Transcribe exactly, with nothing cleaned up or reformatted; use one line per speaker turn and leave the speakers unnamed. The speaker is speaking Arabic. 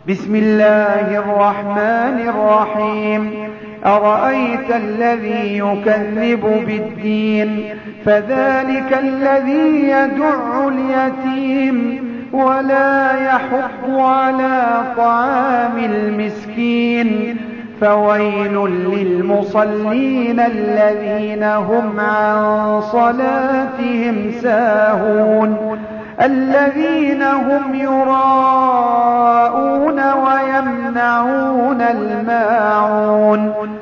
بسم الله الرحمن الرحيم أرأيت الذي يكذب بالدين فذلك الذي يدع اليتيم ولا يحض على طعام المسكين فويل للمصلين الذين هم عن صلاتهم ساهون الذين هم يراءون ويمنعون الماعون